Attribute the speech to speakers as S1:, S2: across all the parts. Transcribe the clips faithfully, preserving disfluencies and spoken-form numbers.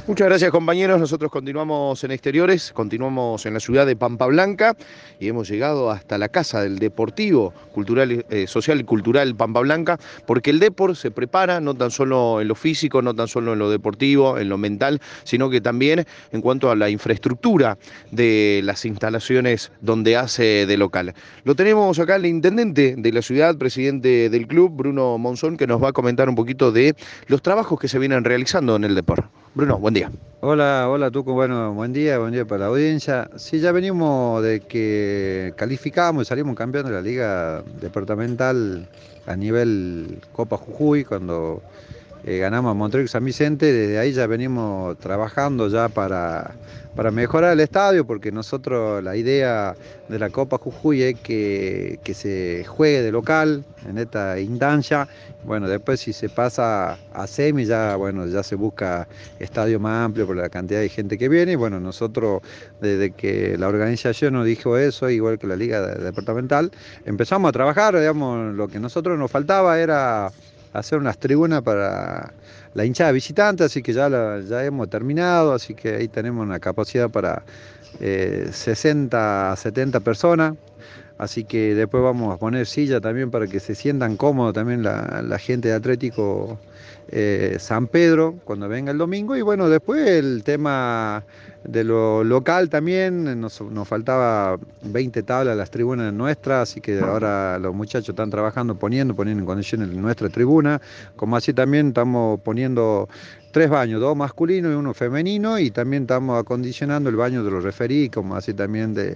S1: Muchas gracias, compañeros. Nosotros continuamos en exteriores, continuamos en la ciudad de Pampa Blanca y hemos llegado hasta la casa del Deportivo Cultural, eh, Social y Cultural Pampa Blanca, porque el Depor se prepara no tan solo en lo físico, no tan solo en lo deportivo, en lo mental, sino que también en cuanto a la infraestructura de las instalaciones donde hace de local. Lo tenemos acá el intendente de la ciudad, presidente del club, Bruno Monzón, que nos va a comentar un poquito de los trabajos que se vienen realizando en el Depor. Bruno, buen día.
S2: Hola, hola Tuco, bueno, buen día, buen día para la audiencia. Sí, ya venimos de que calificamos y salimos campeones de la liga departamental a nivel Copa Jujuy cuando eh, ganamos a Montreux San Vicente. Desde ahí ya venimos trabajando ya para, para mejorar el estadio, porque nosotros la idea de la Copa Jujuy es que, que se juegue de local en esta instancia. Bueno, después si se pasa a semi ya, bueno, ya se busca estadio más amplio por la cantidad de gente que viene. Y bueno, nosotros desde que la organización nos dijo eso, igual que la liga departamental, empezamos a trabajar, digamos, lo que nosotros nos faltaba era hacer unas tribunas para la hinchada visitante, así que ya, la, ya hemos terminado, así que ahí tenemos una capacidad para eh, sesenta a setenta personas. Así que después vamos a poner silla también para que se sientan cómodos también la, la gente de Atlético eh, San Pedro cuando venga el domingo. Y bueno, después el tema de lo local también, nos, nos faltaba veinte tablas las tribunas nuestras, así que ahora los muchachos están trabajando, poniendo, poniendo en condiciones nuestra tribuna, como así también estamos poniendo tres baños, dos masculinos y uno femenino, y también estamos acondicionando el baño de los referí, como así también de,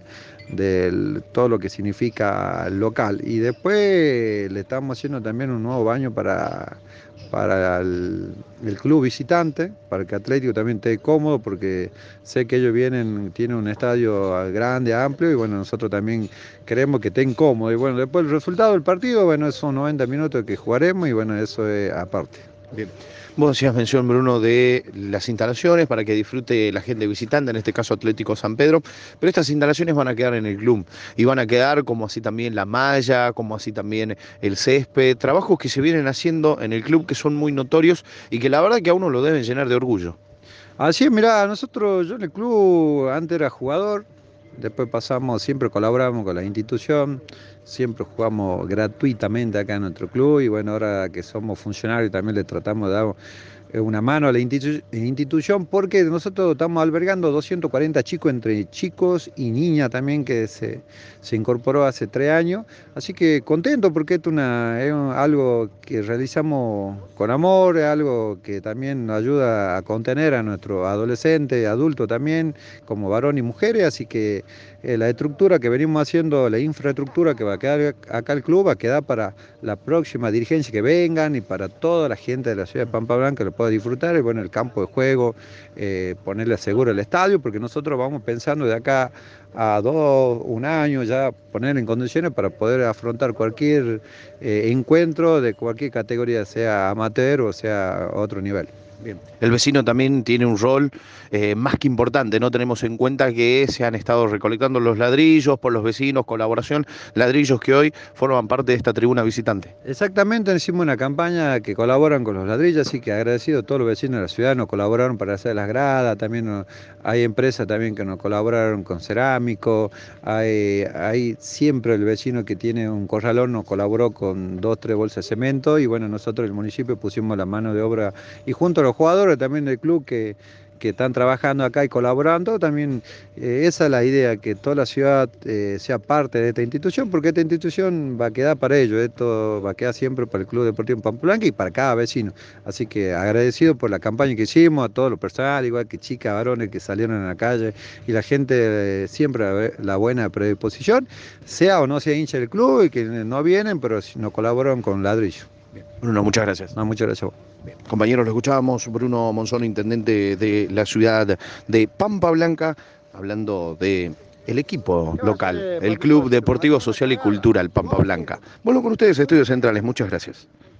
S2: de todo lo que significa local. Y después le estamos haciendo también un nuevo baño para, para el, el club visitante, para que Atlético también esté cómodo, porque sé que ellos vienen, tienen un estadio grande, amplio, y bueno, nosotros también queremos que estén cómodos. Y bueno, después el resultado del partido, bueno, son noventa minutos que jugaremos, y bueno, eso es aparte.
S1: Bien. Vos hacías mención, Bruno, de las instalaciones para que disfrute la gente visitante, en este caso Atlético San Pedro, pero estas instalaciones van a quedar en el club y van a quedar como así también la malla, como así también el césped, trabajos que se vienen haciendo en el club que son muy notorios y que la verdad que a uno lo deben llenar de orgullo.
S2: Así es, mirá, nosotros, yo en el club antes era jugador, después pasamos, siempre colaboramos con la institución, siempre jugamos gratuitamente acá en nuestro club, y bueno, ahora que somos funcionarios también le tratamos de dar eh, una mano a la institu- institución, porque nosotros estamos albergando doscientos cuarenta chicos, entre chicos y niñas también, que se, se incorporó hace tres años. Así que contento, porque es, una, es un- algo que realizamos con amor, es algo que también nos ayuda a contener a nuestros adolescentes, adultos también, como varones y mujeres. Así que eh, la estructura que venimos haciendo, la infraestructura que va a quedar acá el club, va a quedar para la próxima dirigencia que vengan y para toda la gente de la ciudad de Pampa Blanca, lo pueda disfrutar. Y bueno, el campo de juego, eh, ponerle seguro el estadio, porque nosotros vamos pensando de acá a dos, un año ya poner en condiciones para poder afrontar cualquier eh, encuentro de cualquier categoría, sea amateur o sea otro nivel.
S1: Bien. El vecino también tiene un rol eh, más que importante, ¿no? Tenemos en cuenta que se han estado recolectando los ladrillos por los vecinos, colaboración, ladrillos que hoy forman parte de esta tribuna visitante.
S2: Exactamente, hicimos una campaña que colaboran con los ladrillos, así que agradecido a todos los vecinos de la ciudad, nos colaboraron para hacer las gradas. También nos, hay empresas también que nos colaboraron con cerámico, hay, hay siempre el vecino que tiene un corralón nos colaboró con dos, tres bolsas de cemento. Y bueno, nosotros el municipio pusimos la mano de obra, y junto a los jugadores también del club que que están trabajando acá y colaborando, también eh, esa es la idea, que toda la ciudad eh, sea parte de esta institución, porque esta institución va a quedar para ellos, esto va a quedar siempre para el Club Deportivo Pampa Blanca y para cada vecino. Así que agradecido por la campaña que hicimos, a todo lo personal, igual que chicas, varones que salieron a la calle, y la gente eh, siempre la, la buena predisposición, sea o no sea hincha del club, y que no vienen, pero nos colaboran con ladrillo.
S1: Bien. Bruno, muchas gracias.
S2: No, muchas gracias a vos.
S1: Bien. Compañeros, lo escuchábamos, Bruno Monzón, intendente de la ciudad de Pampa Blanca, hablando de el equipo local, el Club Deportivo Social y Cultural Pampa Blanca. Vuelvo con ustedes, Estudios Centrales, muchas gracias.